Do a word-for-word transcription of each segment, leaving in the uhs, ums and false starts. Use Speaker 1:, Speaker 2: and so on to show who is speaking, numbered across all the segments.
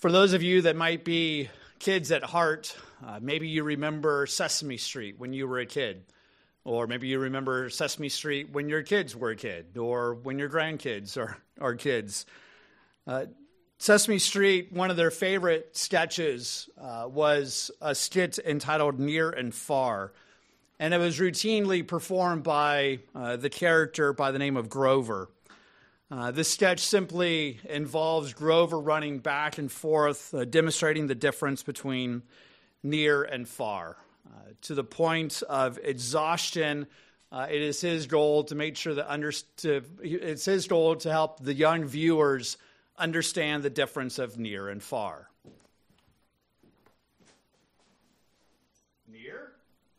Speaker 1: For those of you that might be kids at heart, uh, maybe you remember Sesame Street when you were a kid. Or maybe you remember Sesame Street when your kids were a kid, or when your grandkids are, are kids. Uh, Sesame Street, one of their favorite sketches uh, was a skit entitled Near and Far. And it was routinely performed by uh, the character by the name of Grover. Uh, this sketch simply involves Grover running back and forth, uh, demonstrating the difference between near and far. Uh, to the point of exhaustion, uh, it is his goal to make sure that under, to, it's his goal to help the young viewers understand the difference of near and far. Near,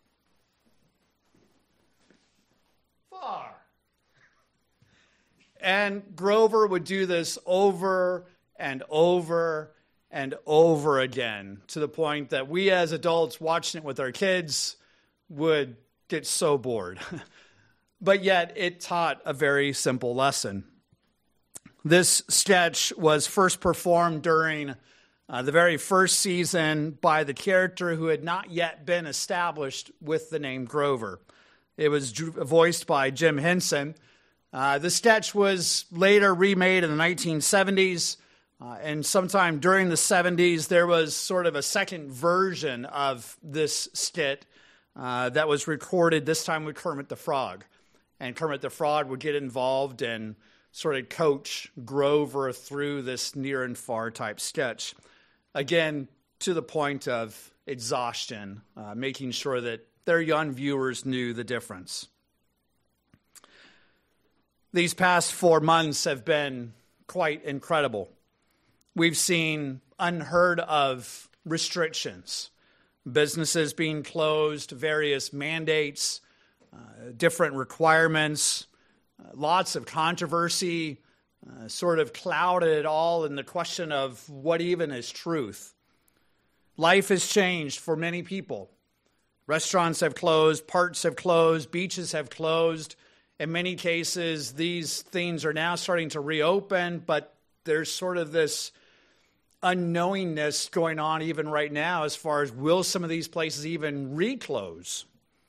Speaker 1: far. And Grover would do this over and over and over again, to the point that we as adults watching it with our kids would get so bored. But yet it taught a very simple lesson. This sketch was first performed during uh, the very first season by the character who had not yet been established with the name Grover. It was voiced by Jim Henson. Uh, the sketch was later remade in the nineteen seventies. Uh, and sometime during the seventies, there was sort of a second version of this skit uh, that was recorded, this time with Kermit the Frog. And Kermit the Frog would get involved and sort of coach Grover through this near and far type sketch. Again, to the point of exhaustion, uh, making sure that their young viewers knew the difference. These past four months have been quite incredible. We've seen unheard of restrictions, businesses being closed, various mandates, uh, different requirements, uh, lots of controversy, uh, sort of clouded it all in the question of what even is truth. Life has changed for many people. Restaurants have closed, parks have closed, beaches have closed. In many cases, these things are now starting to reopen, but there's sort of this unknowingness going on even right now as far as will some of these places even reclose.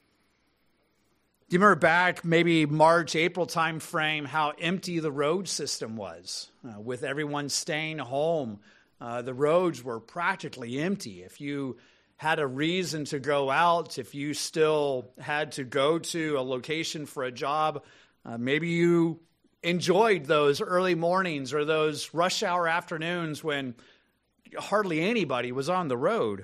Speaker 1: Do you remember back maybe March, April time frame how empty the road system was? Uh, with everyone staying home, uh, the roads were practically empty. If you had a reason to go out, if you still had to go to a location for a job, uh, maybe you enjoyed those early mornings or those rush hour afternoons when hardly anybody was on the road.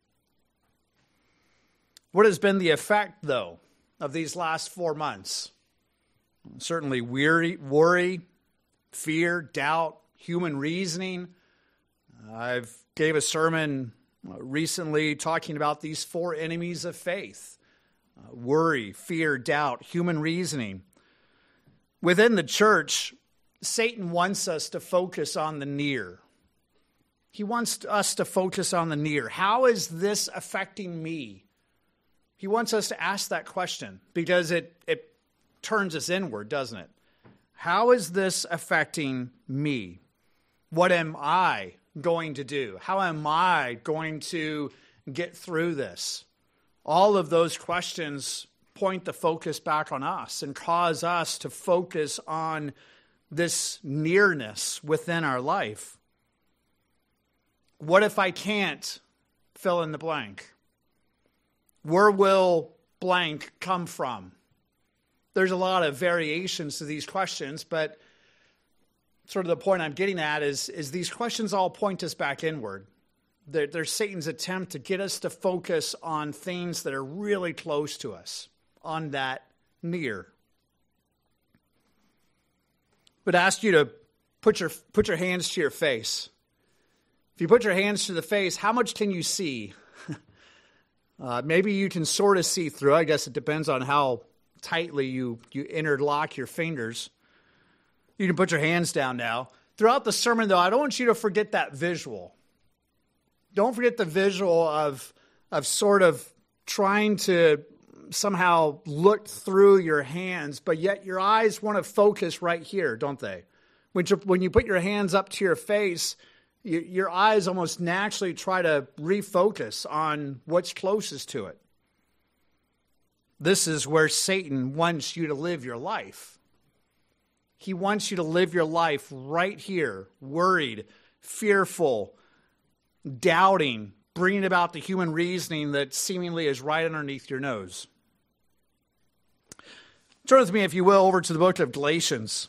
Speaker 1: What has been the effect, though, of these last four months? Certainly weary, worry, fear, doubt, human reasoning. I've gave a sermon recently talking about these four enemies of faith. Uh, worry, fear, doubt, human reasoning. Within the church, Satan wants us to focus on the near. He wants us to focus on the near. How is this affecting me? He wants us to ask that question because it, it turns us inward, doesn't it? How is this affecting me? What am I going to do? How am I going to get through this? All of those questions point the focus back on us and cause us to focus on this nearness within our life. What if I can't fill in the blank? Where will blank come from? There's a lot of variations to these questions, but sort of the point I'm getting at is, is these questions all point us back inward. They're, they're Satan's attempt to get us to focus on things that are really close to us, on that near. But I ask you to put your put your hands to your face. If you put your hands to the face, how much can you see? uh, maybe you can sort of see through. I guess it depends on how tightly you, you interlock your fingers. You can put your hands down now. Throughout the sermon, though, I don't want you to forget that visual. Don't forget the visual of, of sort of trying to somehow look through your hands, but yet your eyes want to focus right here, don't they? When you, when you put your hands up to your face, your eyes almost naturally try to refocus on what's closest to it. This is where Satan wants you to live your life. He wants you to live your life right here, worried, fearful, doubting, bringing about the human reasoning that seemingly is right underneath your nose. Turn with me, if you will, over to the book of Galatians.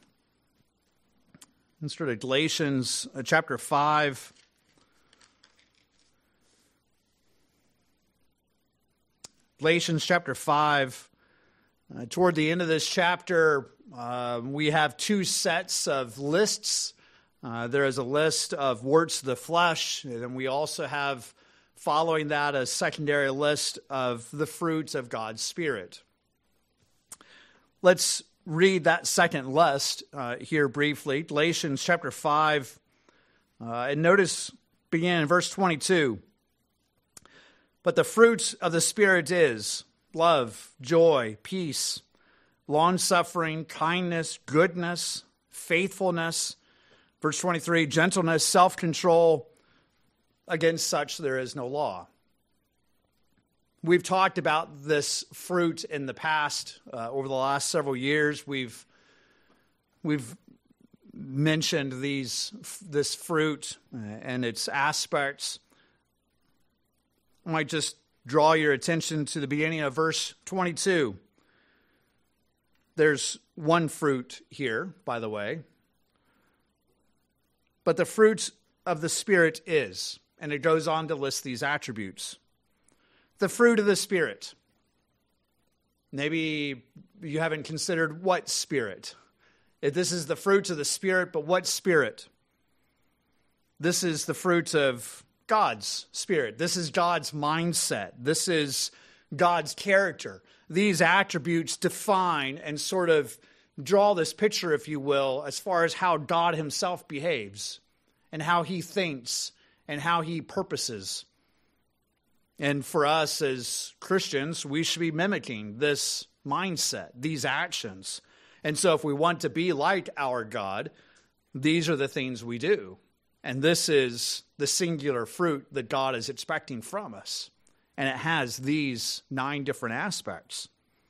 Speaker 1: Let's start at Galatians uh, chapter five. Galatians chapter five. Uh, toward the end of this chapter, uh, we have two sets of lists. Uh, there is a list of works of the flesh, and then we also have, following that, a secondary list of the fruits of God's Spirit. Let's read that second list uh, here briefly. Galatians chapter five, uh, and notice, beginning in verse twenty-two. But the fruit of the Spirit is love, joy, peace, long-suffering, kindness, goodness, faithfulness. Verse twenty-three, gentleness, self-control. Against such there is no law. We've talked about this fruit in the past. Uh, over the last several years, we've we've mentioned these this fruit and its aspects. I might just draw your attention to the beginning of verse twenty-two. There's one fruit here, by the way. But the fruit of the Spirit is, and it goes on to list these attributes. The fruit of the Spirit. Maybe you haven't considered what Spirit. If this is the fruit of the Spirit, but what Spirit? This is the fruit of God's Spirit. This is God's mindset. This is God's character. These attributes define and sort of draw this picture, if you will, as far as how God himself behaves and how he thinks and how he purposes. And for us as Christians, we should be mimicking this mindset, these actions. And so if we want to be like our God, these are the things we do. And this is the singular fruit that God is expecting from us. And it has these nine different aspects.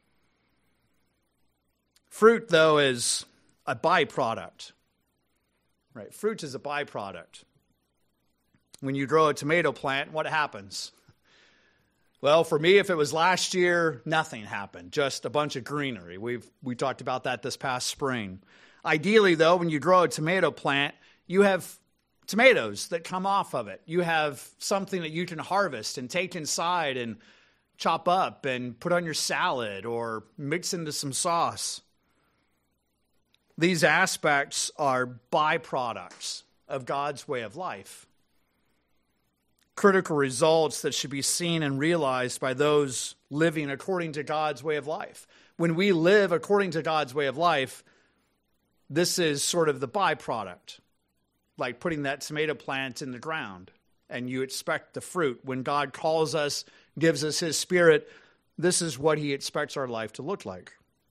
Speaker 1: Fruit, though, is a byproduct. Right? Fruit is a byproduct. When you grow a tomato plant, what happens? Well, for me, if it was last year, nothing happened. Just a bunch of greenery. We've we talked about that this past spring. Ideally, though, when you grow a tomato plant, you have tomatoes that come off of it. You have something that you can harvest and take inside and chop up and put on your salad or mix into some sauce. These aspects are byproducts of God's way of life. Critical results that should be seen and realized by those living according to God's way of life. When we live according to God's way of life, this is sort of the byproduct, like putting that tomato plant in the ground, and you expect the fruit. When God calls us, gives us his Spirit, this is what he expects our life to look like.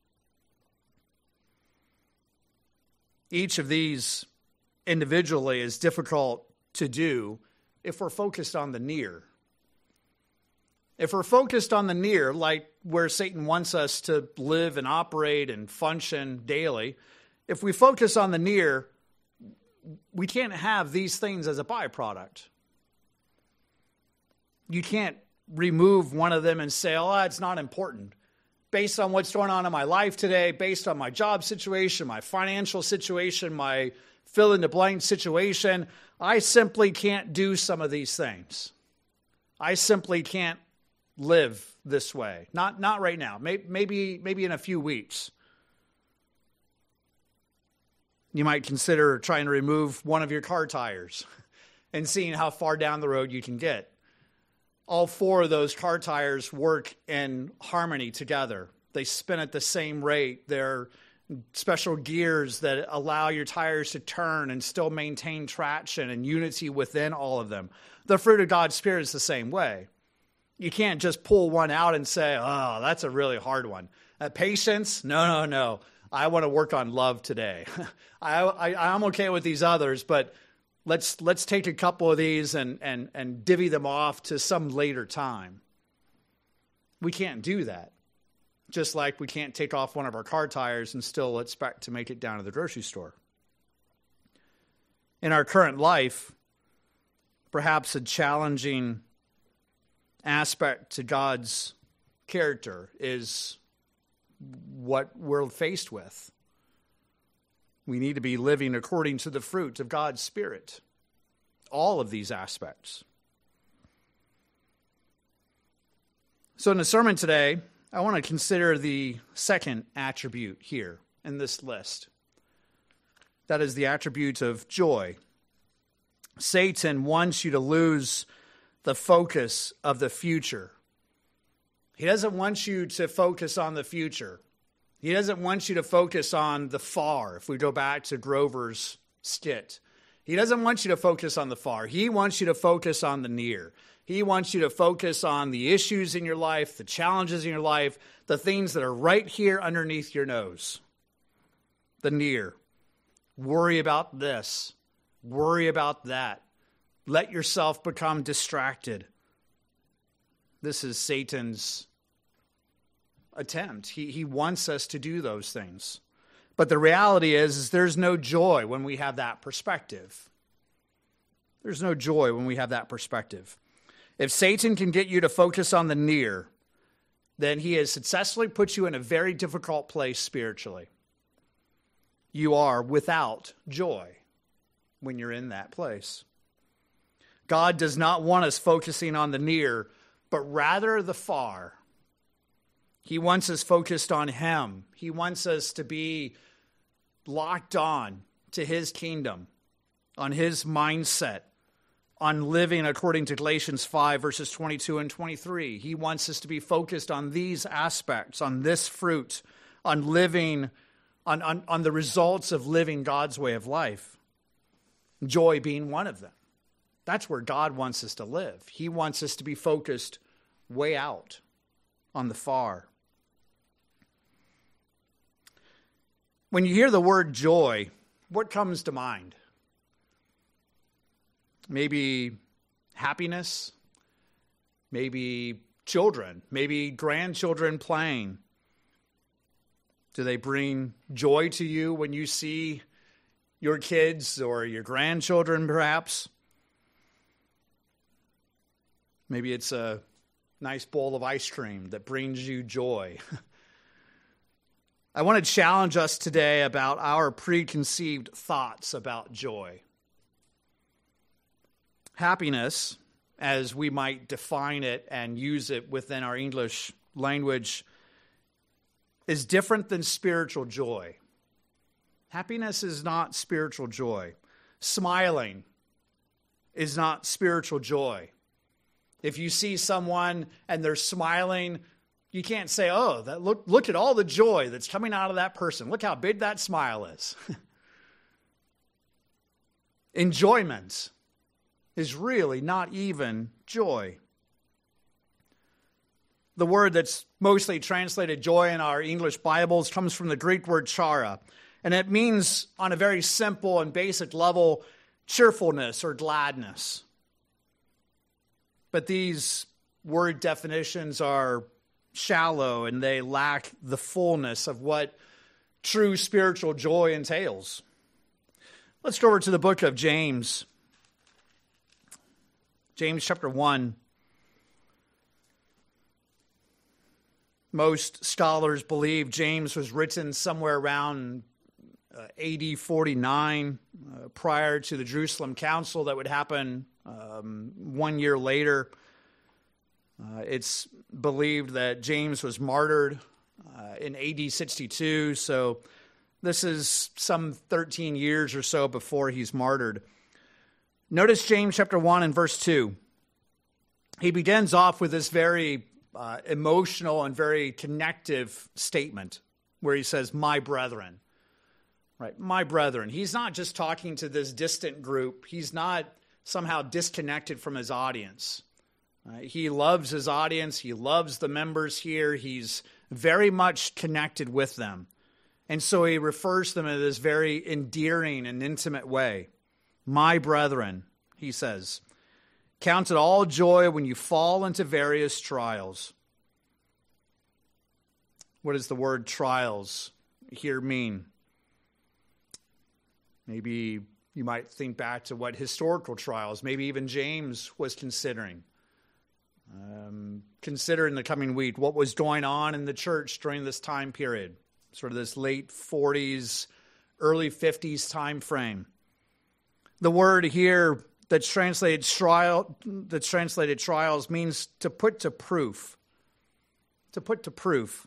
Speaker 1: Each of these individually is difficult to do if we're focused on the near. If we're focused on the near, like where Satan wants us to live and operate and function daily, if we focus on the near, we can't have these things as a byproduct. You can't remove one of them and say, oh, it's not important. Based on what's going on in my life today, based on my job situation, my financial situation, my fill-in-the-blank situation, I simply can't do some of these things. I simply can't live this way. Not, not right now. Maybe, maybe, maybe in a few weeks. You might consider trying to remove one of your car tires and seeing how far down the road you can get. All four of those car tires work in harmony together. They spin at the same rate. They're special gears that allow your tires to turn and still maintain traction and unity within all of them. The fruit of God's Spirit is the same way. You can't just pull one out and say, oh, that's a really hard one. Uh, patience? No, no, no. I want to work on love today. I, I, I'm okay with these others, but let's let's take a couple of these and, and, and divvy them off to some later time. We can't do that. Just like we can't take off one of our car tires and still expect to make it down to the grocery store. In our current life, perhaps a challenging aspect to God's character is what we're faced with. We need to be living according to the fruit of God's Spirit. All of these aspects. So in the sermon today, I want to consider the second attribute here in this list. That is the attribute of joy. Satan wants you to lose the focus of the future. He doesn't want you to focus on the future. He doesn't want you to focus on the far, if we go back to Grover's skit. He doesn't want you to focus on the far. He wants you to focus on the near. He wants you to focus on the issues in your life, the challenges in your life, the things that are right here underneath your nose. The near. Worry about this. Worry about that. Let yourself become distracted. This is Satan's attempt. He, he wants us to do those things. But the reality is, is there's no joy when we have that perspective. There's no joy when we have that perspective. If Satan can get you to focus on the near, then he has successfully put you in a very difficult place spiritually. You are without joy when you're in that place. God does not want us focusing on the near, but rather the far. He wants us focused on him. He wants us to be locked on to his kingdom, on his mindset, on living according to Galatians five, verses twenty-two and twenty-three. He wants us to be focused on these aspects, on this fruit, on living, on, on, on the results of living God's way of life. Joy being one of them. That's where God wants us to live. He wants us to be focused way out on the far. When you hear the word joy, what comes to mind? Maybe happiness, maybe children, maybe grandchildren playing. Do they bring joy to you when you see your kids or your grandchildren perhaps? Maybe it's a nice bowl of ice cream that brings you joy. I want to challenge us today about our preconceived thoughts about joy. Happiness, as we might define it and use it within our English language, is different than spiritual joy. Happiness is not spiritual joy. Smiling is not spiritual joy. If you see someone and they're smiling, you can't say, oh, that look, look at all the joy that's coming out of that person. Look how big that smile is. Enjoyment is really not even joy. The word that's mostly translated joy in our English Bibles comes from the Greek word chara, and it means, on a very simple and basic level, cheerfulness or gladness. But these word definitions are shallow and they lack the fullness of what true spiritual joy entails. Let's go over to the book of James. James chapter one. Most scholars believe James was written somewhere around uh, A D forty-nine, uh, prior to the Jerusalem Council that would happen um, one year later. Uh, it's believed that James was martyred uh, in A D sixty-two, so this is some thirteen years or so before he's martyred. Notice James chapter one and verse two. He begins off with this very uh, emotional and very connective statement where he says, my brethren. Right, my brethren. He's not just talking to this distant group. He's not somehow disconnected from his audience. Uh, he loves his audience. He loves the members here. He's very much connected with them. And so he refers to them in this very endearing and intimate way. My brethren, he says, count it all joy when you fall into various trials. What does the word trials here mean? Maybe you might think back to what historical trials, maybe even James was considering. Um, consider in the coming week what was going on in the church during this time period, sort of this late forties, early fifties time frame. The word here that's translated trial, that's translated trials means to put to proof. To put to proof.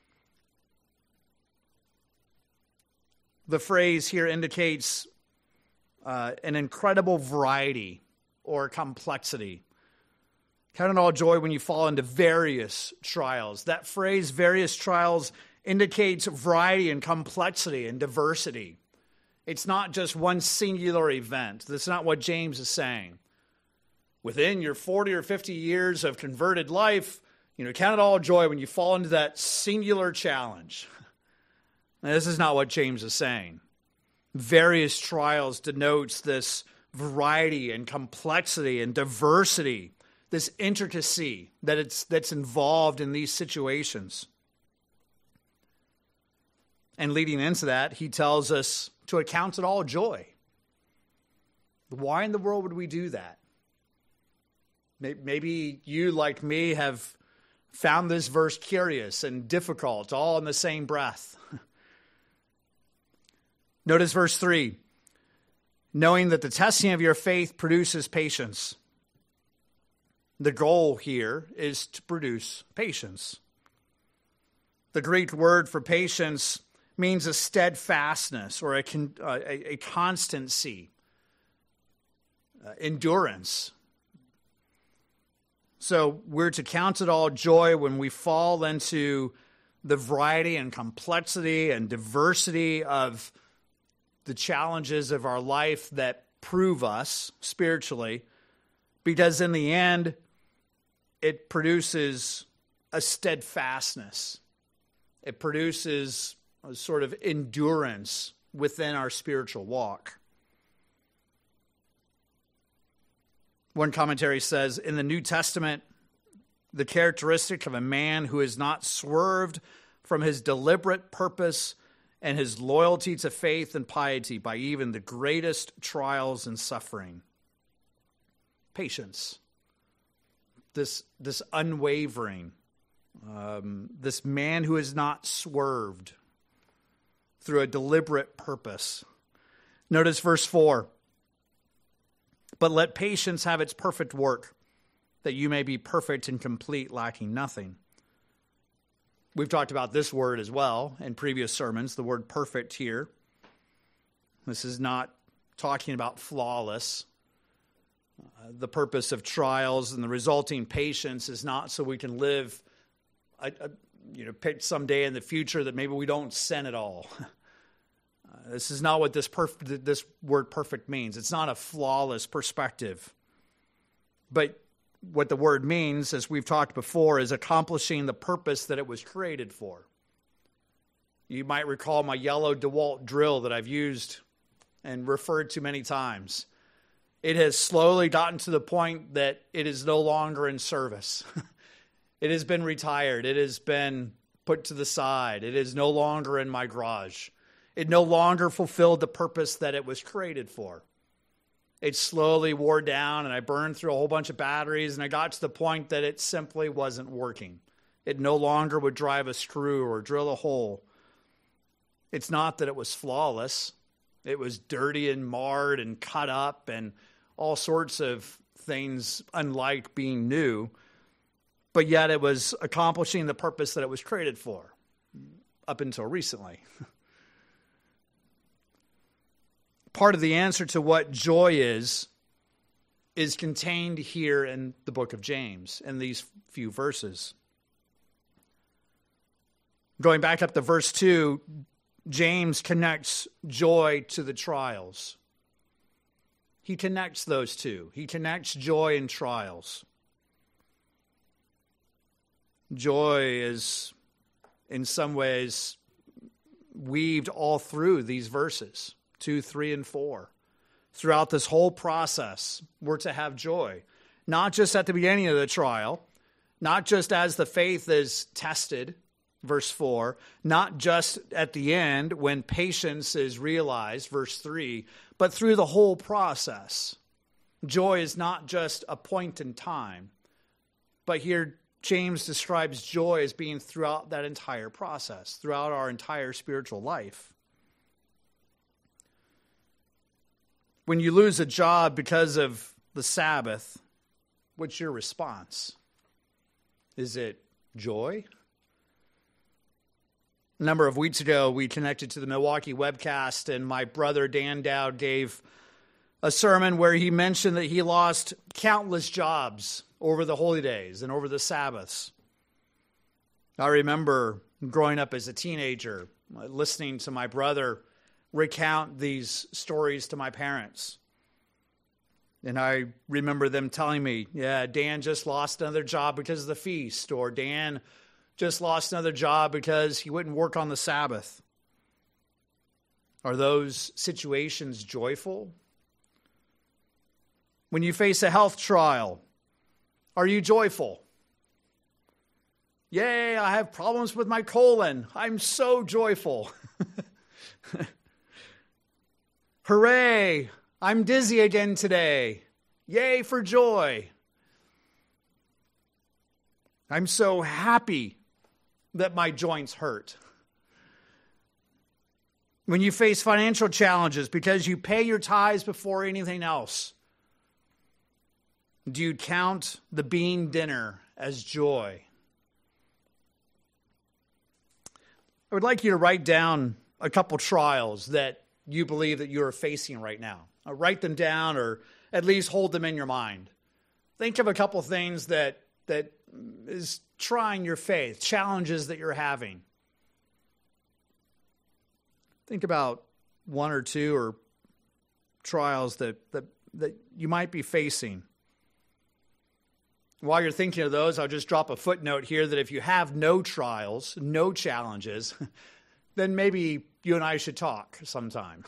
Speaker 1: The phrase here indicates uh, an incredible variety or complexity. Count it all joy when you fall into various trials. That phrase, various trials, indicates variety and complexity and diversity. It's not just one singular event. That's not what James is saying. Within your forty or fifty years of converted life, you know, count it all joy when you fall into that singular challenge. Now, this is not what James is saying. Various trials denotes this variety and complexity and diversity, this intricacy that it's that's involved in these situations. And leading into that, he tells us to account it all joy. Why in the world would we do that? Maybe you, like me, have found this verse curious and difficult, all in the same breath. Notice verse three. Knowing that the testing of your faith produces patience. The goal here is to produce patience. The Greek word for patience means a steadfastness or a, uh, a, a constancy, uh, endurance. So we're to count it all joy when we fall into the variety and complexity and diversity of the challenges of our life that prove us spiritually, because in the end, it produces a steadfastness. It produces a sort of endurance within our spiritual walk. One commentary says, in the New Testament, the characteristic of a man who is not swerved from his deliberate purpose and his loyalty to faith and piety by even the greatest trials and suffering. Patience. This, this unwavering, um, this man who is not swerved through a deliberate purpose. Notice verse four. But let patience have its perfect work, that you may be perfect and complete, lacking nothing. We've talked about this word as well in previous sermons, the word perfect here. This is not talking about flawless. Uh, the purpose of trials and the resulting patience is not so we can live, a, a, you know, pick some day in the future that maybe we don't sin at all. Uh, this is not what this perf- this word perfect means. It's not a flawless perspective. But what the word means, as we've talked before, is accomplishing the purpose that it was created for. You might recall my yellow DeWalt drill that I've used and referred to many times. It has slowly gotten to the point that it is no longer in service. It has been retired. It has been put to the side. It is no longer in my garage. It no longer fulfilled the purpose that it was created for. It slowly wore down, and I burned through a whole bunch of batteries, and I got to the point that it simply wasn't working. It no longer would drive a screw or drill a hole. It's not that it was flawless. It was dirty and marred and cut up and all sorts of things unlike being new, but yet it was accomplishing the purpose that it was created for up until recently. Part of the answer to what joy is, is contained here in the book of James, in these few verses. Going back up to verse two, James connects joy to the trials. He connects those two. He connects joy and trials. Joy is, in some ways, weaved all through these verses. Two, three, and four. throughout this whole process, we're to have joy. Not just at the beginning of the trial, not just as the faith is tested, verse four, not just at the end when patience is realized, verse three, but through the whole process. Joy is not just a point in time, but here James describes joy as being throughout that entire process, throughout our entire spiritual life. When you lose a job because of the Sabbath, what's your response? Is it joy? A number of weeks ago, we connected to the Milwaukee webcast, and my brother Dan Dowd gave a sermon where he mentioned that he lost countless jobs over the holy days and over the Sabbaths. I remember growing up as a teenager, listening to my brother recount these stories to my parents. And I remember them telling me, yeah, Dan just lost another job because of the feast, or Dan just lost another job because he wouldn't work on the Sabbath. Are those situations joyful? When you face a health trial, are you joyful? Yay, I have problems with my colon. I'm so joyful. Hooray, I'm dizzy again today. Yay for joy. I'm so happy that my joints hurt. When you face financial challenges because you pay your tithes before anything else, do you count the bean dinner as joy? I would like you to write down a couple trials that you believe that you are facing right now. I'll write them down, or at least hold them in your mind. Think of a couple things that that is trying your faith, challenges that you're having. Think about one or two or trials that that, that you might be facing. While you're thinking of those, I'll just drop a footnote here that if you have no trials, no challenges, then maybe you and I should talk sometime.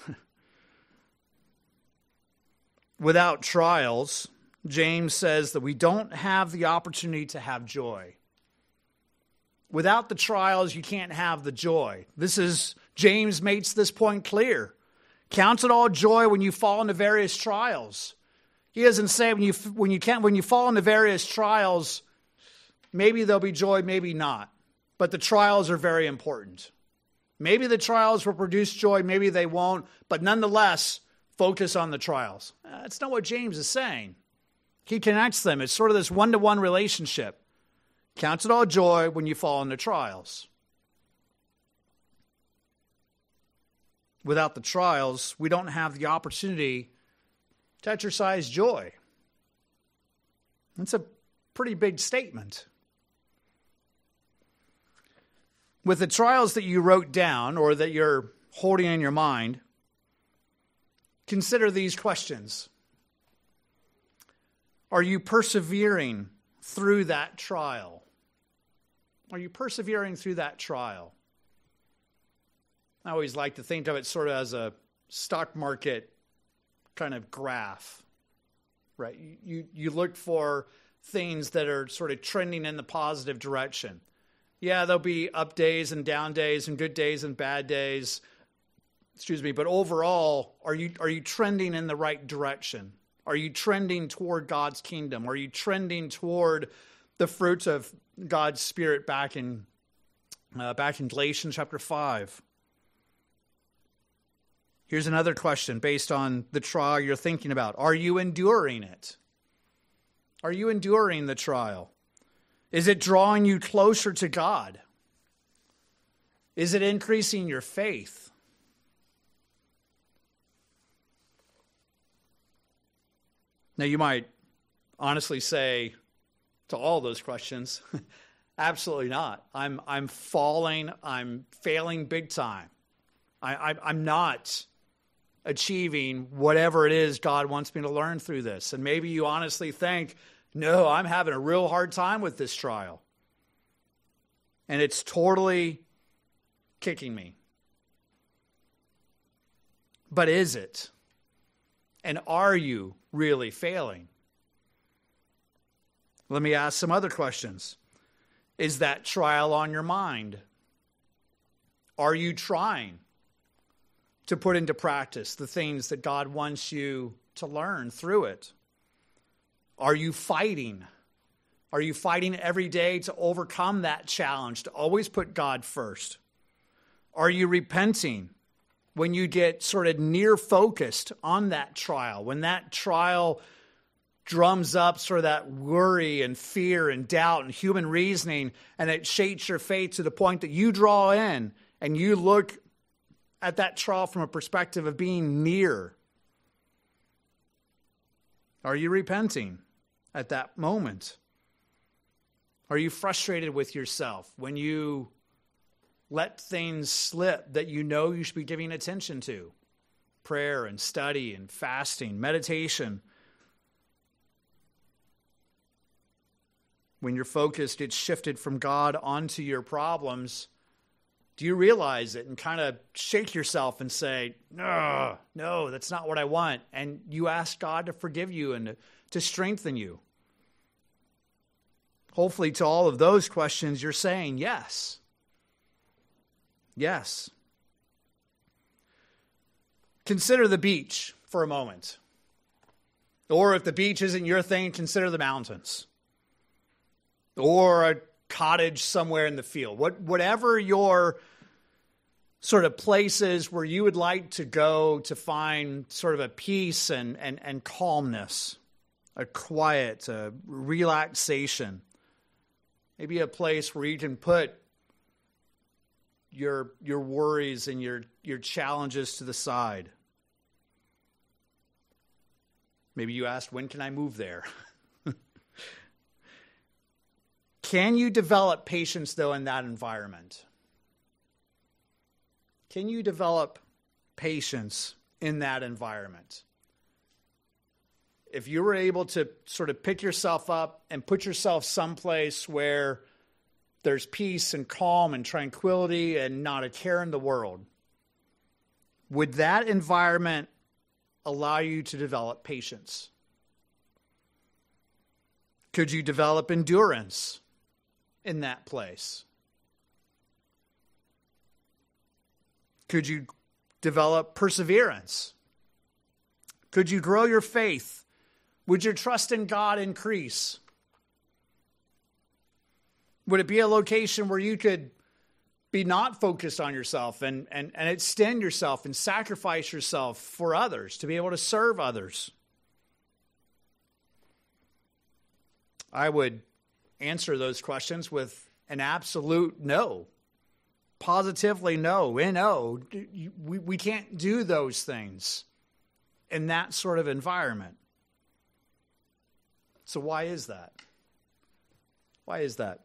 Speaker 1: Without trials, James says that we don't have the opportunity to have joy. Without the trials, you can't have the joy. This is, James makes this point clear. Count it all joy when you fall into various trials. He doesn't say when you when you can't when you fall into various trials, maybe there'll be joy, maybe not. But the trials are very important. Maybe the trials will produce joy, maybe they won't, but nonetheless, focus on the trials. That's not what James is saying. He connects them. It's sort of this one-to-one relationship. Count it all joy when you fall into trials. Without the trials, we don't have the opportunity to exercise joy. That's a pretty big statement. With the trials that you wrote down or that you're holding in your mind, consider these questions. Are you persevering through that trial? Are you persevering through that trial? I always like to think of it sort of as a stock market kind of graph, right? You, you look for things that are sort of trending in the positive direction. Yeah, there'll be up days and down days and good days and bad days. Excuse me, but overall, are you are you trending in the right direction? Are you trending toward God's kingdom? Are you trending toward the fruits of God's Spirit back in uh, back in Galatians chapter five? Here's another question based on the trial you're thinking about. Are you enduring it? Are you enduring the trial? Is it drawing you closer to God? Is it increasing your faith? Now, you might honestly say to all those questions, absolutely not. I'm I'm falling. I'm failing big time. I, I, I'm not achieving whatever it is God wants me to learn through this. And maybe you honestly think, no, I'm having a real hard time with this trial. And it's totally kicking me. But is it? And are you really failing? Let me ask some other questions. Is that trial on your mind? Are you trying to put into practice the things that God wants you to learn through it? Are you fighting? Are you fighting every day to overcome that challenge, to always put God first? Are you repenting when you get sort of near focused on that trial, when that trial drums up sort of that worry and fear and doubt and human reasoning, and it shakes your faith to the point that you draw in and you look at that trial from a perspective of being near? Are you repenting at that moment? Are you frustrated with yourself when you let things slip that you know you should be giving attention to? Prayer and study and fasting, meditation. When your focus gets shifted from God onto your problems, do you realize it and kind of shake yourself and say, no, no, that's not what I want? And you ask God to forgive you and to strengthen you. Hopefully to all of those questions, you're saying yes. Yes. Consider the beach for a moment. Or if the beach isn't your thing, consider the mountains. Or a cottage somewhere in the field. What, whatever your sort of places where you would like to go to find sort of a peace and, and, and calmness, a quiet, a relaxation. Maybe a place where you can put your, your worries and your, your challenges to the side. Maybe you asked, when can I move there? Can you develop patience, though, in that environment? Can you develop patience in that environment? If you were able to sort of pick yourself up and put yourself someplace where there's peace and calm and tranquility and not a care in the world, would that environment allow you to develop patience? Could you develop endurance in that place? Could you develop perseverance? Could you grow your faith? Would your trust in God increase? Would it be a location where you could be not focused on yourself and, and, and extend yourself and sacrifice yourself for others, to be able to serve others? I would answer those questions with an absolute no. Positively no. N O. We, we can't do those things in that sort of environment. So why is that? Why is that?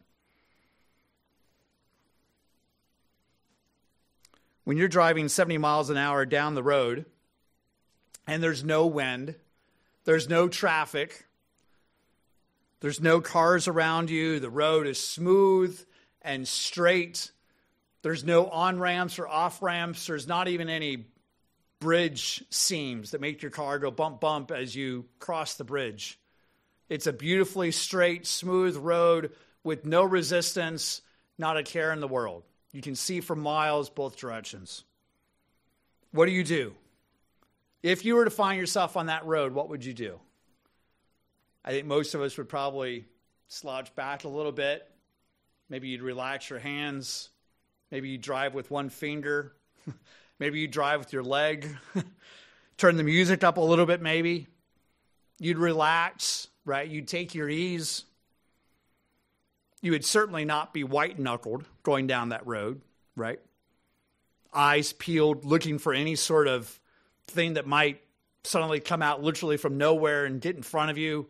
Speaker 1: When you're driving seventy miles an hour down the road and there's no wind, there's no traffic, there's no cars around you, the road is smooth and straight, there's no on-ramps or off-ramps, there's not even any bridge seams that make your car go bump, bump as you cross the bridge. It's a beautifully straight, smooth road with no resistance, not a care in the world. You can see for miles both directions. What do you do? If you were to find yourself on that road, what would you do? I think most of us would probably slouch back a little bit. Maybe you'd relax your hands. Maybe you drive with one finger. Maybe you drive with your leg. Turn the music up a little bit maybe. You'd relax, right? You'd take your ease. You would certainly not be white-knuckled going down that road, right? Eyes peeled, looking for any sort of thing that might suddenly come out literally from nowhere and get in front of you.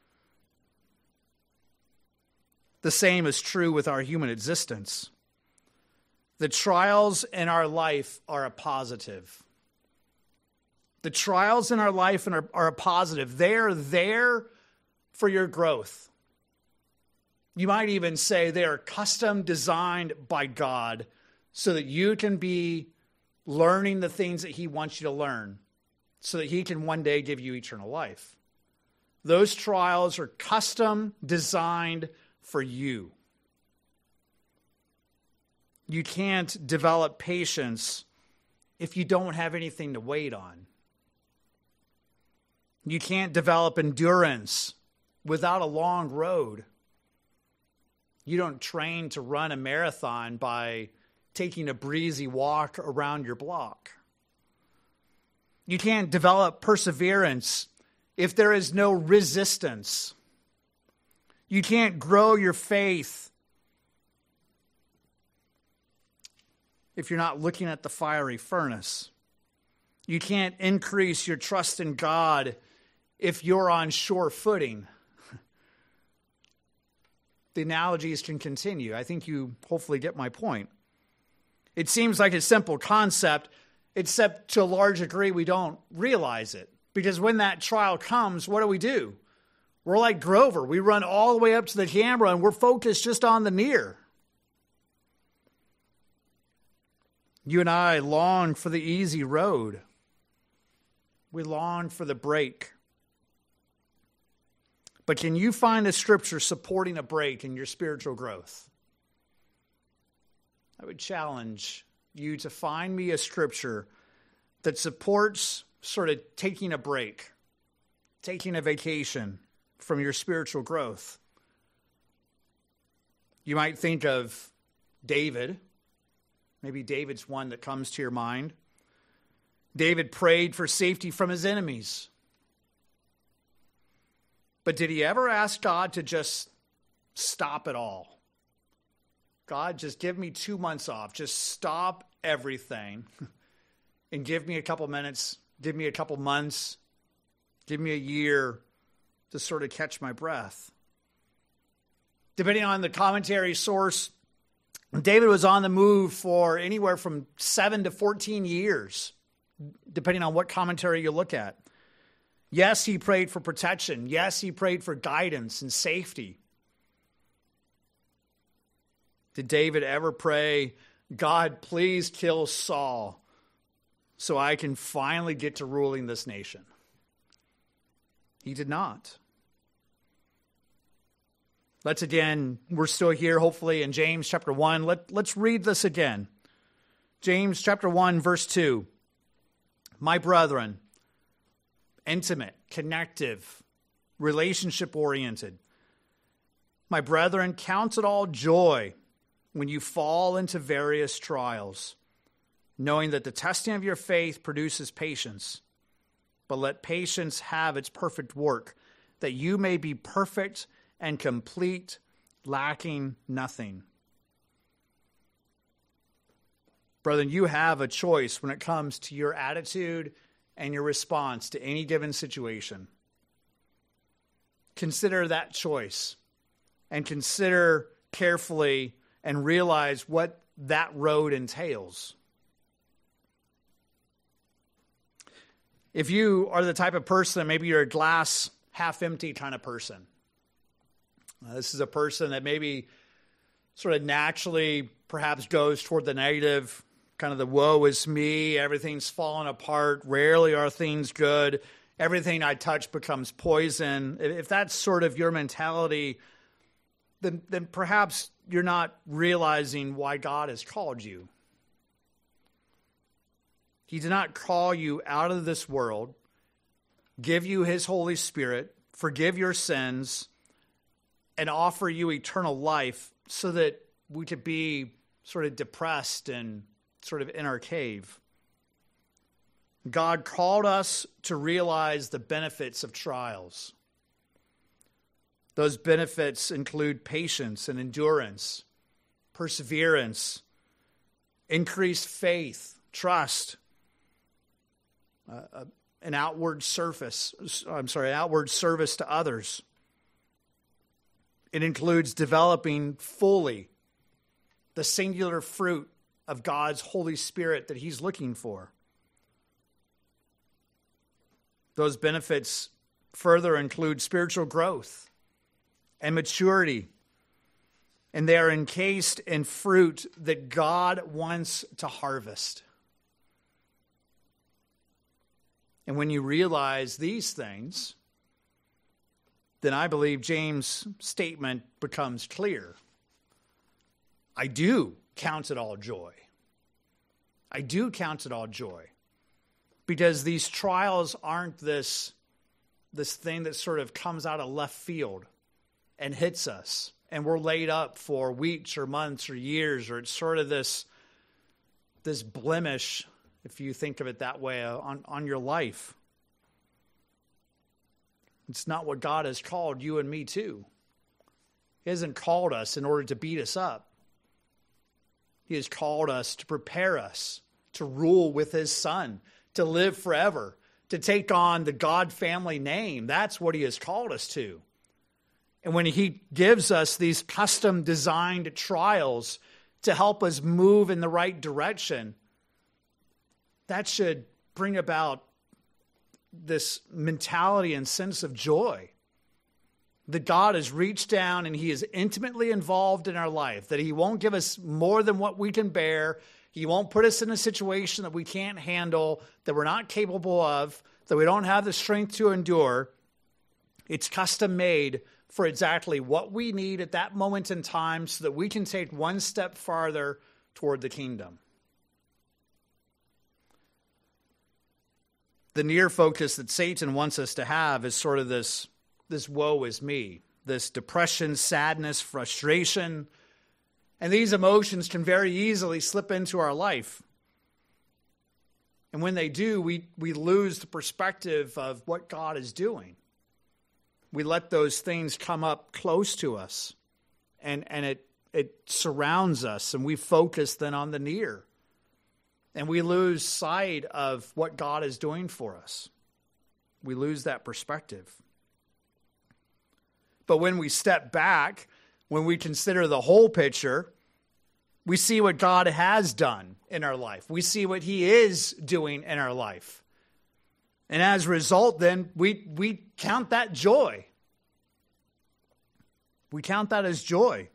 Speaker 1: The same is true with our human existence. The trials in our life are a positive. The trials in our life are, are a positive. They're there for your growth. You might even say they are custom designed by God so that you can be learning the things that He wants you to learn, so that he can one day give you eternal life. Those trials are custom designed for you. You can't develop patience if you don't have anything to wait on. You can't develop endurance without a long road. You don't train to run a marathon by taking a breezy walk around your block. You can't develop perseverance if there is no resistance. You can't grow your faith if you're not looking at the fiery furnace. You can't increase your trust in God if you're on sure footing. The analogies can continue. I think you hopefully get my point. It seems like a simple concept, except to a large degree we don't realize it. Because when that trial comes, what do we do? We're like Grover. We run all the way up to the camera and we're focused just on the near. You and I long for the easy road. We long for the break. But can you find a scripture supporting a break in your spiritual growth? I would challenge you to find me a scripture that supports sort of taking a break, taking a vacation from your spiritual growth. You might think of David. Maybe David's one that comes to your mind. David prayed for safety from his enemies. But did he ever ask God to just stop it all? God, just give me two months off. Just stop everything and give me a couple minutes, give me a couple months, give me a year to sort of catch my breath. Depending on the commentary source, David was on the move for anywhere from seven to fourteen years, depending on what commentary you look at. Yes, he prayed for protection. Yes, he prayed for guidance and safety. Did David ever pray, God, please kill Saul so I can finally get to ruling this nation? He did not. Let's again, we're still here hopefully in James chapter one. Let, let's read this again. James chapter one, verse two. My brethren, intimate, connective, relationship-oriented. My brethren, count it all joy when you fall into various trials, knowing that the testing of your faith produces patience. But let patience have its perfect work, that you may be perfect and complete, lacking nothing. Brethren, you have a choice when it comes to your attitude and your response to any given situation. Consider that choice and consider carefully and realize what that road entails. If you are the type of person, maybe you're a glass half empty kind of person. Uh, this is a person that maybe sort of naturally perhaps goes toward the negative, kind of the woe is me, everything's falling apart, rarely are things good, everything I touch becomes poison. If that's sort of your mentality, then, then perhaps you're not realizing why God has called you. He did not call you out of this world, give you his Holy Spirit, forgive your sins, and offer you eternal life so that we could be sort of depressed and sort of in our cave. God called us to realize the benefits of trials. Those benefits include patience and endurance, perseverance, increased faith, trust, uh, an outward surface, I'm sorry, an outward service to others. It includes developing fully the singular fruit of God's Holy Spirit that he's looking for. Those benefits further include spiritual growth and maturity, and they are encased in fruit that God wants to harvest. And when you realize these things, then I believe James' statement becomes clear. I do count it all joy. I do count it all joy. Because these trials aren't this, this thing that sort of comes out of left field and hits us. And we're laid up for weeks or months or years, or it's sort of this, this blemish, if you think of it that way, on, on your life. It's not what God has called you and me to. He hasn't called us in order to beat us up. He has called us to prepare us to rule with his Son, to live forever, to take on the God family name. That's what he has called us to. And when he gives us these custom designed trials to help us move in the right direction, that should bring about this mentality and sense of joy. That God has reached down and he is intimately involved in our life. That he won't give us more than what we can bear. He won't put us in a situation that we can't handle, that we're not capable of, that we don't have the strength to endure. It's custom made for exactly what we need at that moment in time so that we can take one step farther toward the kingdom. The near focus that Satan wants us to have is sort of this, this woe is me, this depression, sadness, frustration. And these emotions can very easily slip into our life. And when they do, we, we lose the perspective of what God is doing. We let those things come up close to us, and, and it, it surrounds us, and we focus then on the near. And we lose sight of what God is doing for us. We lose that perspective. But when we step back, when we consider the whole picture, we see what God has done in our life. We see what he is doing in our life. And as a result, then, we, we count that joy. We count that as joy.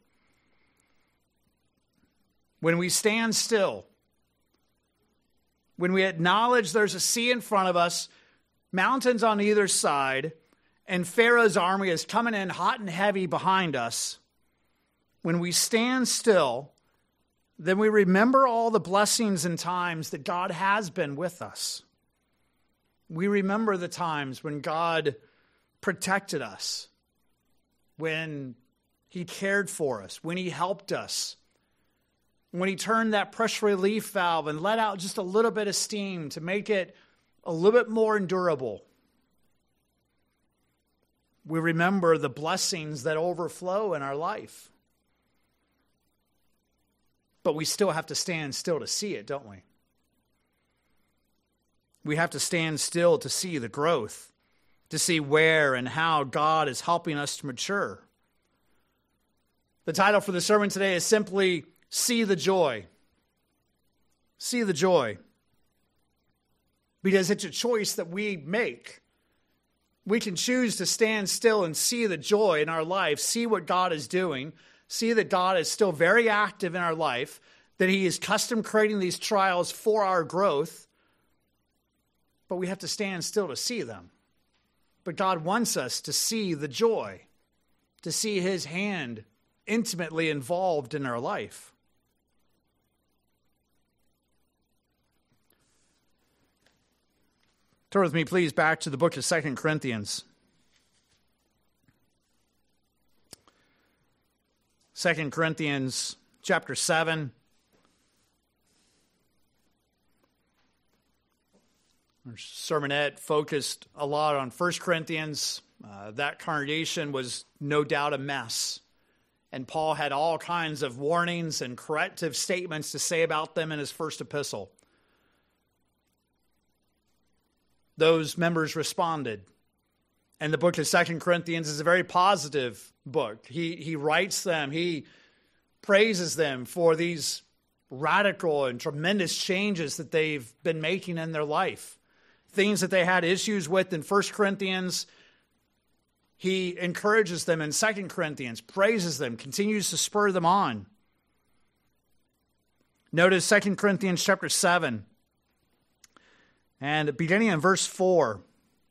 Speaker 1: When we stand still, when we acknowledge there's a sea in front of us, mountains on either side, and Pharaoh's army is coming in hot and heavy behind us, when we stand still, then we remember all the blessings and times that God has been with us. We remember the times when God protected us, when he cared for us, when he helped us, when he turned that pressure relief valve and let out just a little bit of steam to make it a little bit more endurable. We remember the blessings that overflow in our life. But we still have to stand still to see it, don't we? We have to stand still to see the growth, to see where and how God is helping us to mature. The title for the sermon today is simply, See the Joy. See the joy. Because it's a choice that we make. We can choose to stand still and see the joy in our life, see what God is doing, see that God is still very active in our life, that he is custom creating these trials for our growth, but we have to stand still to see them. But God wants us to see the joy, to see his hand intimately involved in our life. Turn with me, please, back to the book of Second Corinthians. Second Corinthians chapter seven. Our sermonette focused a lot on First Corinthians. Uh, that congregation was no doubt a mess. And Paul had all kinds of warnings and corrective statements to say about them in his first epistle. Those members responded. And the book of Second Corinthians is a very positive book. He, he writes them, he praises them for these radical and tremendous changes that they've been making in their life. Things that they had issues with in First Corinthians, he encourages them in Second Corinthians, praises them, continues to spur them on. Notice Second Corinthians chapter seven. And beginning in verse four,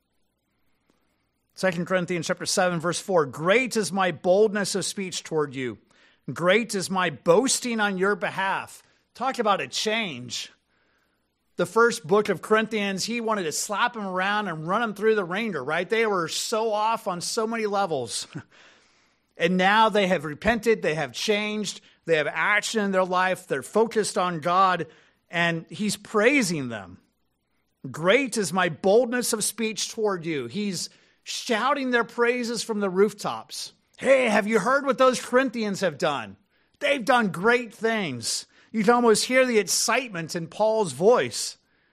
Speaker 1: Second Corinthians chapter seven, verse four, great is my boldness of speech toward you. Great is my boasting on your behalf. Talk about a change. The first book of Corinthians, he wanted to slap them around and run them through the ringer, right? They were so off on so many levels. And now they have repented, they have changed, they have action in their life, they're focused on God, and he's praising them. Great is my boldness of speech toward you. He's shouting their praises from the rooftops. Hey, have you heard what those Corinthians have done? They've done great things. You can almost hear the excitement in Paul's voice.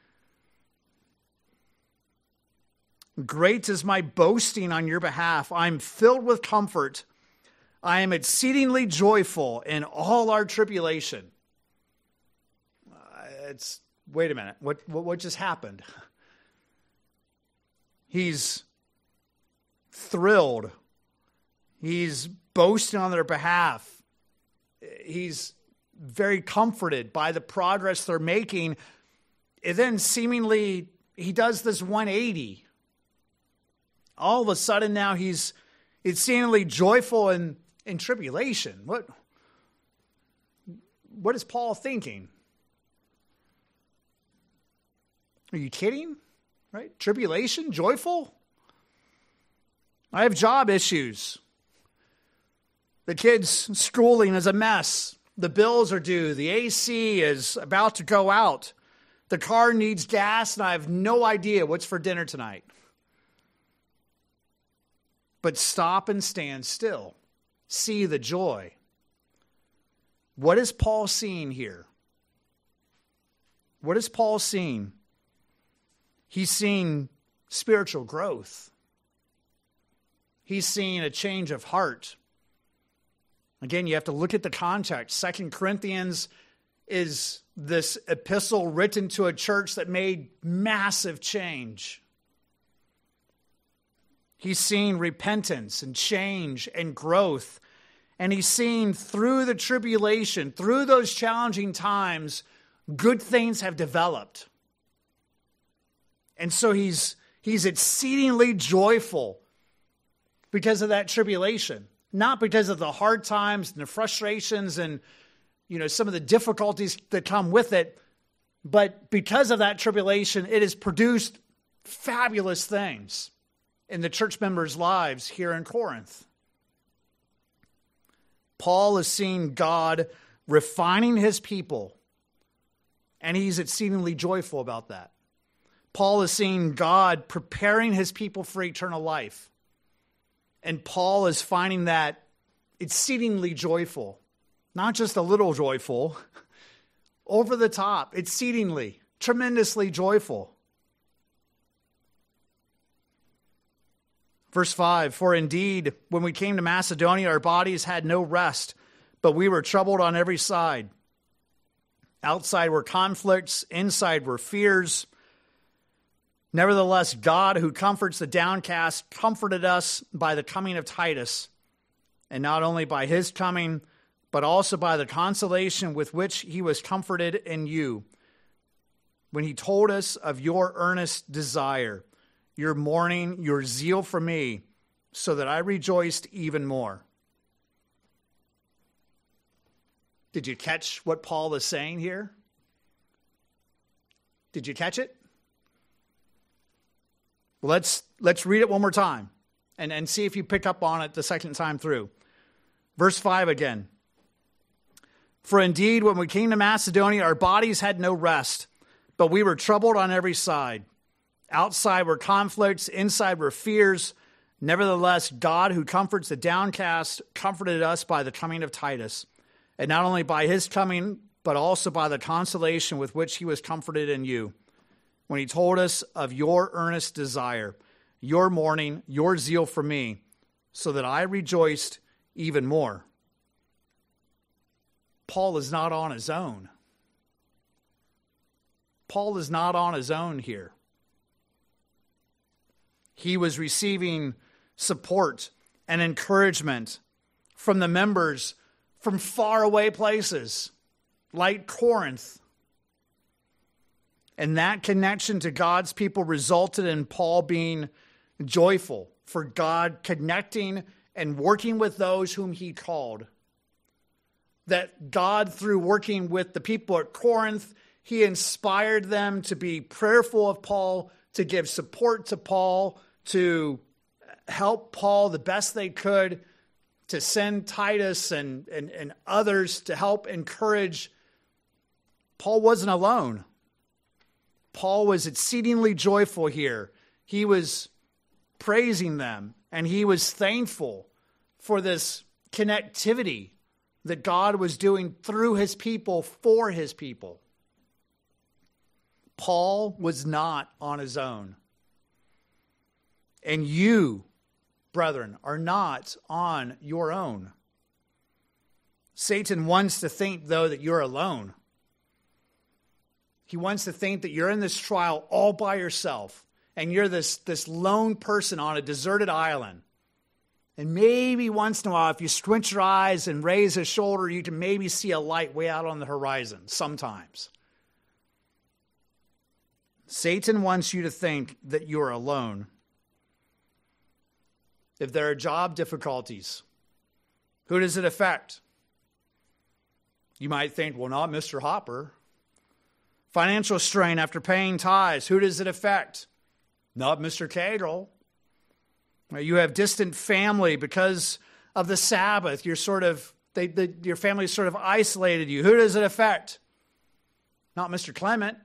Speaker 1: Great is my boasting on your behalf. I'm filled with comfort. I am exceedingly joyful in all our tribulation. Uh, it's wait a minute. What, what what just happened? He's thrilled. He's boasting on their behalf. He's very comforted by the progress they're making. And then seemingly he does this one eighty. All of a sudden now he's exceedingly joyful in, in tribulation. What, what is Paul thinking? Are you kidding? Right? Tribulation? Joyful? I have job issues. The kids' schooling is a mess. The bills are due. The A C is about to go out. The car needs gas, and I have no idea what's for dinner tonight. But stop and stand still. See the joy. What is Paul seeing here? What is Paul seeing? He's seeing spiritual growth. He's seeing a change of heart. Again, you have to look at the context. Second Corinthians is this epistle written to a church that made massive change. He's seeing repentance and change and growth. And he's seeing through the tribulation, through those challenging times, good things have developed. And so he's, he's exceedingly joyful because of that tribulation. Not because of the hard times and the frustrations and, you know, some of the difficulties that come with it, but because of that tribulation, it has produced fabulous things in the church members' lives here in Corinth. Paul is seeing God refining his people, and he's exceedingly joyful about that. Paul is seeing God preparing his people for eternal life. And Paul is finding that exceedingly joyful. Not just a little joyful, over the top, exceedingly, tremendously joyful. Verse five, for indeed, when we came to Macedonia, our bodies had no rest, but we were troubled on every side. Outside were conflicts, inside were fears. Nevertheless, God, who comforts the downcast, comforted us by the coming of Titus, and not only by his coming, but also by the consolation with which he was comforted in you, when he told us of your earnest desire, your mourning, your zeal for me, so that I rejoiced even more. Did you catch what Paul is saying here? Did you catch it? Let's let's read it one more time and, and see if you pick up on it the second time through. Verse five again. For indeed, when we came to Macedonia, our bodies had no rest, but we were troubled on every side. Outside were conflicts, inside were fears. Nevertheless, God, who comforts the downcast, comforted us by the coming of Titus, and not only by his coming, but also by the consolation with which he was comforted in you, when he told us of your earnest desire, your mourning, your zeal for me, so that I rejoiced even more. Paul is not on his own. Paul is not on his own here. He was receiving support and encouragement from the members from faraway places, like Corinth. And that connection to God's people resulted in Paul being joyful for God connecting and working with those whom he called. That God, through working with the people at Corinth, he inspired them to be prayerful of Paul, to give support to Paul, to help Paul the best they could, to send Titus and, and, and others to help encourage. Paul wasn't alone. Paul was exceedingly joyful here. He was praising them, and he was thankful for this connectivity that God was doing through his people for his people. Paul was not on his own. And you, brethren, are not on your own. Satan wants to think, though, that you're alone. He wants to think that you're in this trial all by yourself, and you're this, this lone person on a deserted island. And maybe once in a while, if you squint your eyes and raise a shoulder, you can maybe see a light way out on the horizon sometimes. Satan wants you to think that you're alone. If there are job difficulties, who does it affect? You might think, well, not Mister Hopper. Financial strain after paying tithes, who does it affect? Not Mister Cagle. You have distant family because of the Sabbath. You're sort of, they, the, your family sort of isolated you. Who does it affect? Not Mister Clement.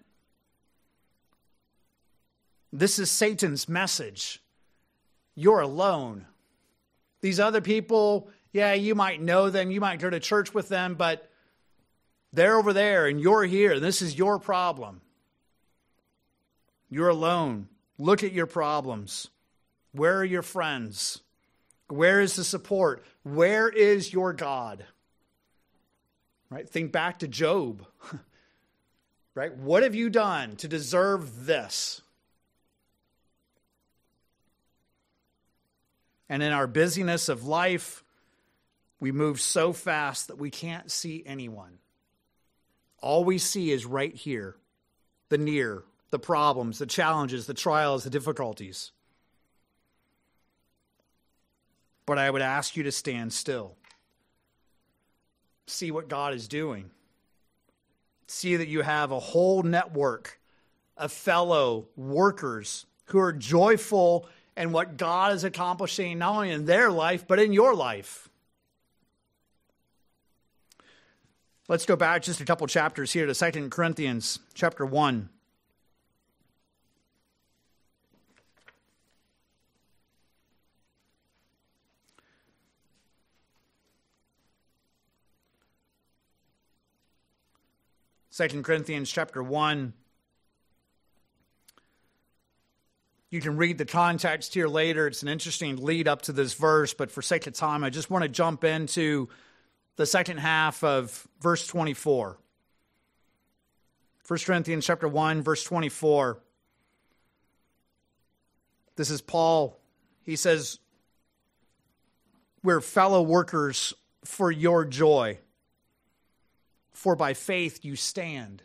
Speaker 1: This is Satan's message. You're alone. These other people, yeah, you might know them. You might go to church with them, but they're over there and you're here. This is your problem. You're alone. Look at your problems. Where are your friends? Where is the support? Where is your God? Right? Think back to Job. Right? What have you done to deserve this? And in our busyness of life, we move so fast that we can't see anyone. All we see is right here, the near, the problems, the challenges, the trials, the difficulties. But I would ask you to stand still. See what God is doing. See that you have a whole network of fellow workers who are joyful in what God is accomplishing, not only in their life, but in your life. Let's go back just a couple chapters here to Second Corinthians chapter one. Second Corinthians chapter one. You can read the context here later. It's an interesting lead up to this verse, but for sake of time, I just want to jump into the second half of verse twenty-four. First Corinthians chapter one, verse twenty-four. This is Paul. He says, we're fellow workers for your joy, for by faith you stand.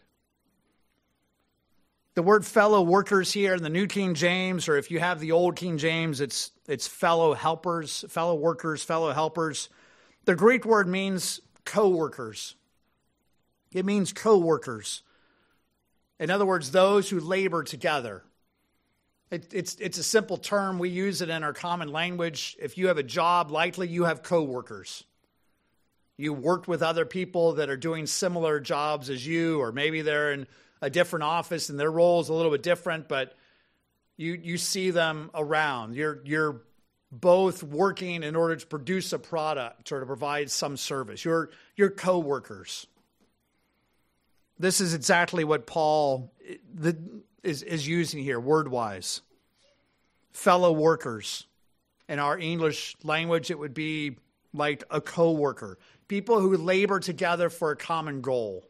Speaker 1: The word fellow workers here in the New King James, or if you have the Old King James, it's it's fellow helpers, fellow workers, fellow helpers. The Greek word means co-workers. It means co-workers. In other words, those who labor together. It, it's, it's a simple term. We use it in our common language. If you have a job, likely you have co-workers. You worked with other people that are doing similar jobs as you, or maybe they're in a different office and their role is a little bit different, but you you see them around. You're you're both working in order to produce a product or to provide some service. You're you're co-workers. This is exactly what Paul is, is using here, word-wise. Fellow workers. In our English language, it would be like a co-worker. People who labor together for a common goal.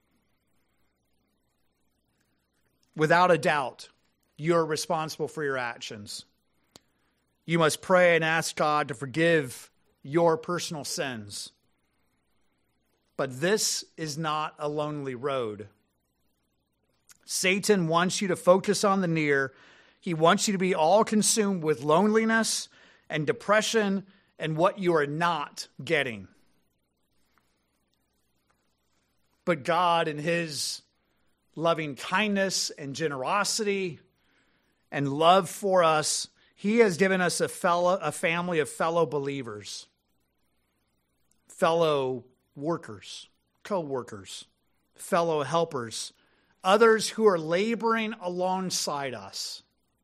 Speaker 1: Without a doubt, you're responsible for your actions. You must pray and ask God to forgive your personal sins. But this is not a lonely road. Satan wants you to focus on the near. He wants you to be all consumed with loneliness and depression and what you are not getting. But God, in his loving kindness and generosity and love for us, he has given us a fellow, a family of fellow believers, fellow workers, co-workers, fellow helpers, others who are laboring alongside us.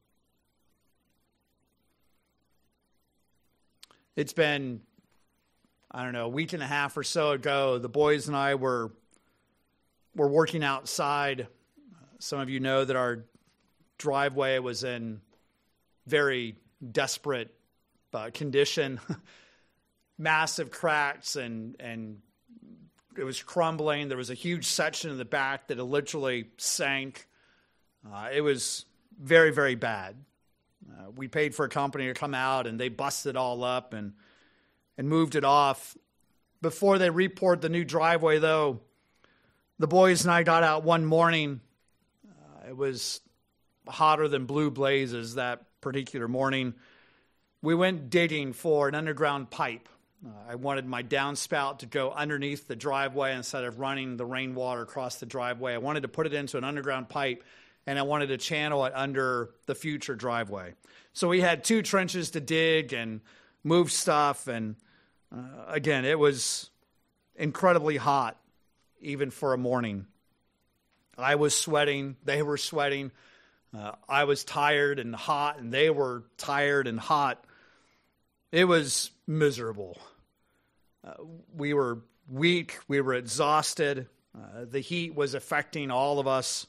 Speaker 1: It's been, I don't know, a week and a half or so ago, the boys and I were, were working outside. Some of you know that our driveway was in very desperate uh, condition, massive cracks, and, and it was crumbling. There was a huge section in the back that literally sank. Uh, it was very, very bad. Uh, we paid for a company to come out, and they busted it all up and and moved it off. Before they repoured the new driveway, though, the boys and I got out one morning. Uh, it was hotter than blue blazes that particular morning. We went digging for an underground pipe. Uh, I wanted my downspout to go underneath the driveway instead of running the rainwater across the driveway. I wanted to put it into an underground pipe, and I wanted to channel it under the future driveway. So we had two trenches to dig and move stuff. And uh, again, it was incredibly hot, even for a morning. I was sweating. They were sweating. Uh, I was tired and hot, and they were tired and hot. It was miserable. Uh, we were weak. We were exhausted. Uh, the heat was affecting all of us.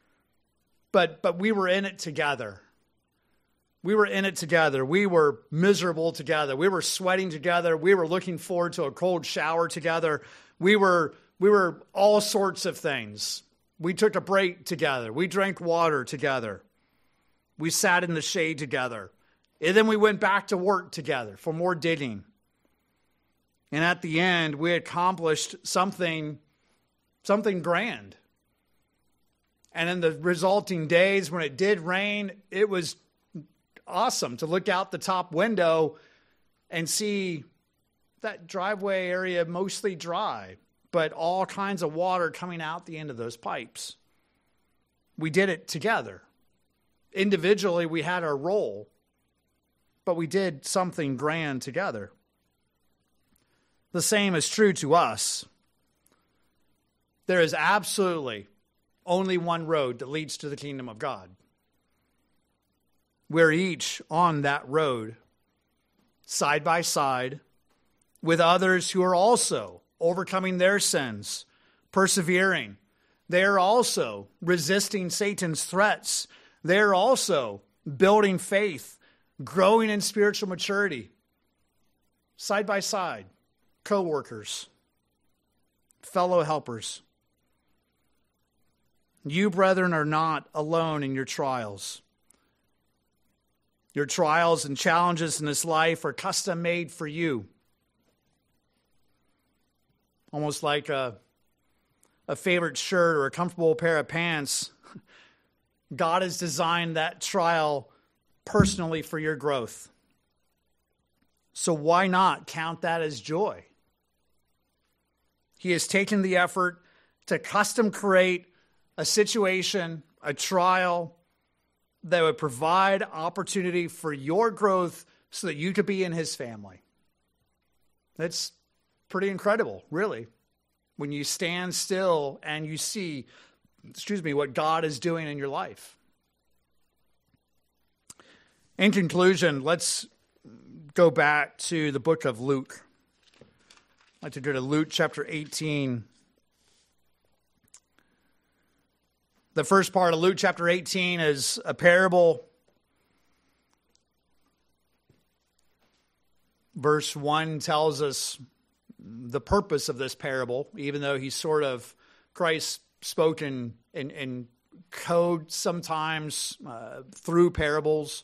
Speaker 1: But but we were in it together. We were in it together. We were miserable together. We were sweating together. We were looking forward to a cold shower together. We were we were all sorts of things. We took a break together. We drank water together. We sat in the shade together. And then we went back to work together for more digging. And at the end, we accomplished something, something grand. And in the resulting days, when it did rain, it was awesome to look out the top window and see that driveway area mostly dry, but all kinds of water coming out the end of those pipes. We did it together. Individually, we had our role, but we did something grand together. The same is true to us. There is absolutely only one road that leads to the kingdom of God. We're each on that road, side by side, with others who are also overcoming their sins, persevering. They are also resisting Satan's threats. They are also building faith, growing in spiritual maturity, side by side, co-workers, fellow helpers. You, brethren, are not alone in your trials. Your trials and challenges in this life are custom made for you. Almost like a, a favorite shirt or a comfortable pair of pants. God has designed that trial personally for your growth. So why not count that as joy? He has taken the effort to custom create a situation, a trial that would provide opportunity for your growth so that you could be in his family. That's pretty incredible, really, when you stand still and you see, excuse me, what God is doing in your life. In conclusion, let's go back to the book of Luke. I'd like to go to Luke chapter eighteen. The first part of Luke chapter eighteen is a parable. Verse one tells us the purpose of this parable, even though he's sort of, Christ spoken in, in code sometimes uh, through parables.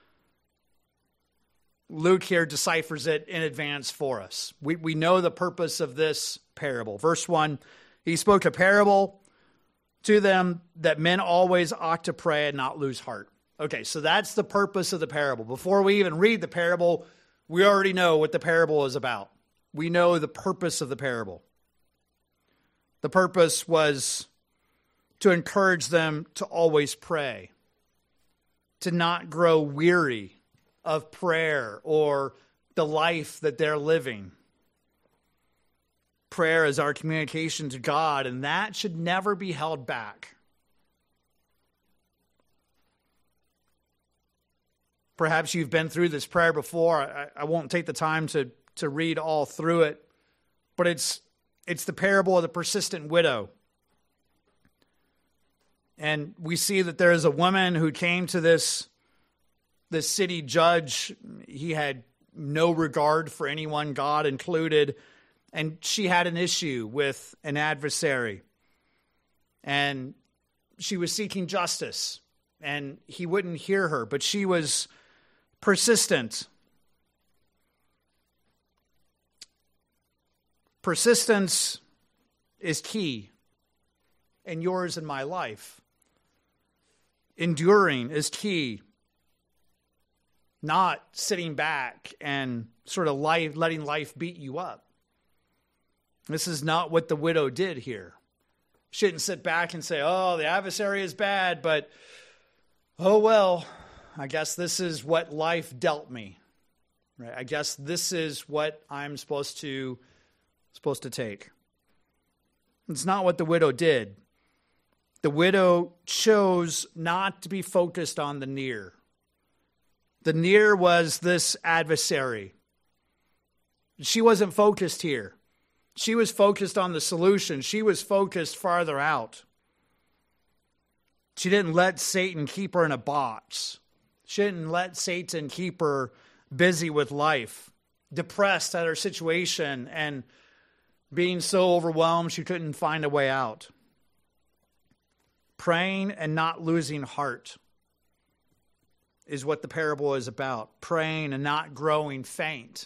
Speaker 1: Luke here deciphers it in advance for us. We, we know the purpose of this parable. Verse one, he spoke a parable to them that men always ought to pray and not lose heart. Okay, so that's the purpose of the parable. Before we even read the parable, we already know what the parable is about. We know the purpose of the parable. The purpose was to encourage them to always pray, to not grow weary of prayer or the life that they're living. Prayer is our communication to God, and that should never be held back. Perhaps you've been through this prayer before. I, I won't take the time to, to read all through it, but it's it's the parable of the persistent widow. And we see that there is a woman who came to this, this city judge. He had no regard for anyone, God included, and she had an issue with an adversary. And she was seeking justice, and he wouldn't hear her, but she was persistent. Persistence is key in yours and my life. Enduring is key. Not sitting back and sort of life, letting life beat you up. This is not what the widow did here. She didn't sit back and say, oh, the adversary is bad, but oh well, I guess this is what life dealt me. Right? I guess this is what I'm supposed to supposed to take. It's not what the widow did. The widow chose not to be focused on the near. The near was this adversary. She wasn't focused here. She was focused on the solution. She was focused farther out. She didn't let Satan keep her in a box. She didn't let Satan keep her busy with life, depressed at her situation, and being so overwhelmed she couldn't find a way out. Praying and not losing heart is what the parable is about. Praying and not growing faint.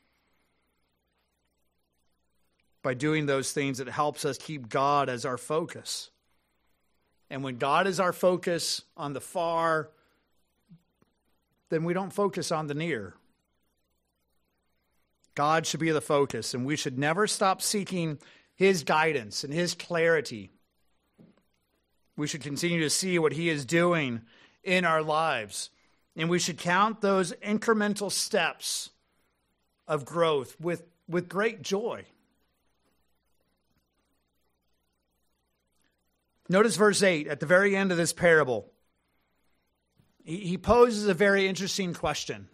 Speaker 1: By doing those things, it helps us keep God as our focus. And when God is our focus on the far, then we don't focus on the near. God should be the focus, and we should never stop seeking His guidance and His clarity. We should continue to see what He is doing in our lives, and we should count those incremental steps of growth with, with great joy. Notice verse eight at the very end of this parable. He, he poses a very interesting question.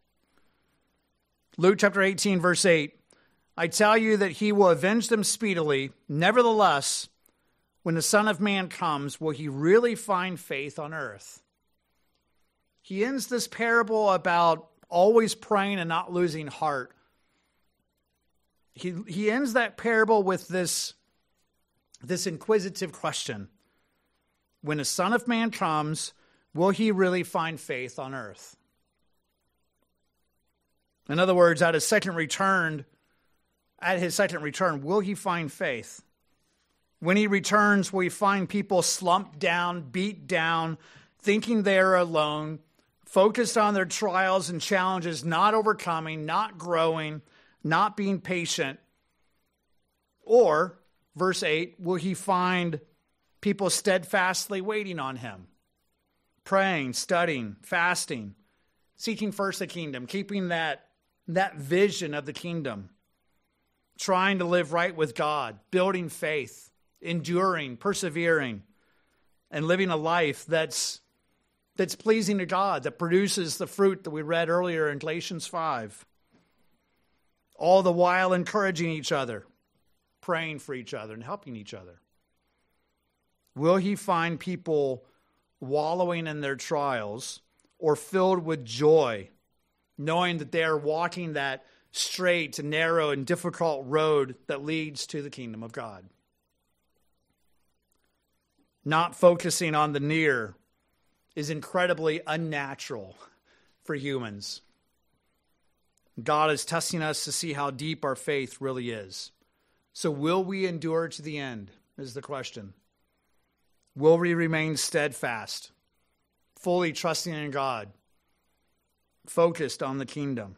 Speaker 1: Luke chapter eighteen, verse eight. I tell you that he will avenge them speedily. Nevertheless, when the Son of Man comes, will he really find faith on earth? He ends this parable about always praying and not losing heart. He, he ends that parable with this, this inquisitive question. When the Son of Man comes, will he really find faith on earth? In other words, at his second return, at his second return, will he find faith? When he returns, will he find people slumped down, beat down, thinking they are alone, focused on their trials and challenges, not overcoming, not growing, not being patient? Or, verse eight, will he find people steadfastly waiting on him, praying, studying, fasting, seeking first the kingdom, keeping that that vision of the kingdom, trying to live right with God, building faith, enduring, persevering, and living a life that's that's pleasing to God, that produces the fruit that we read earlier in Galatians five. All the while encouraging each other, praying for each other, and helping each other. Will he find people wallowing in their trials or filled with joy, knowing that they are walking that straight and narrow and difficult road that leads to the kingdom of God? Not focusing on the near is incredibly unnatural for humans. God is testing us to see how deep our faith really is. So will we endure to the end, is the question. Will we remain steadfast, fully trusting in God, focused on the kingdom?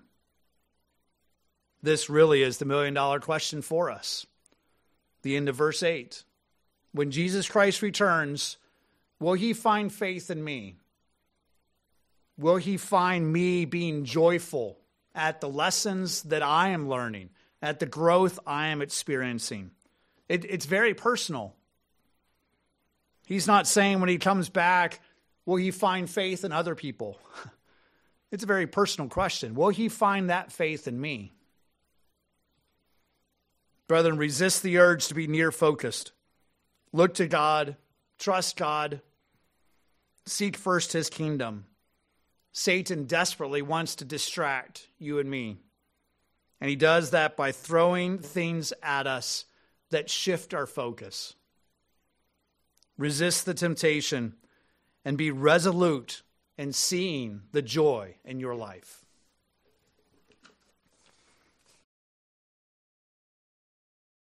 Speaker 1: This really is the million-dollar question for us. The end of verse eight. When Jesus Christ returns, will he find faith in me? Will he find me being joyful at the lessons that I am learning, at the growth I am experiencing? It, it's very personal. He's not saying when he comes back, will he find faith in other people? It's a very personal question. Will he find that faith in me? Brethren, resist the urge to be near-focused. Look to God, trust God, seek first his kingdom. Satan desperately wants to distract you and me. And he does that by throwing things at us that shift our focus. Resist the temptation and be resolute in seeing the joy in your life.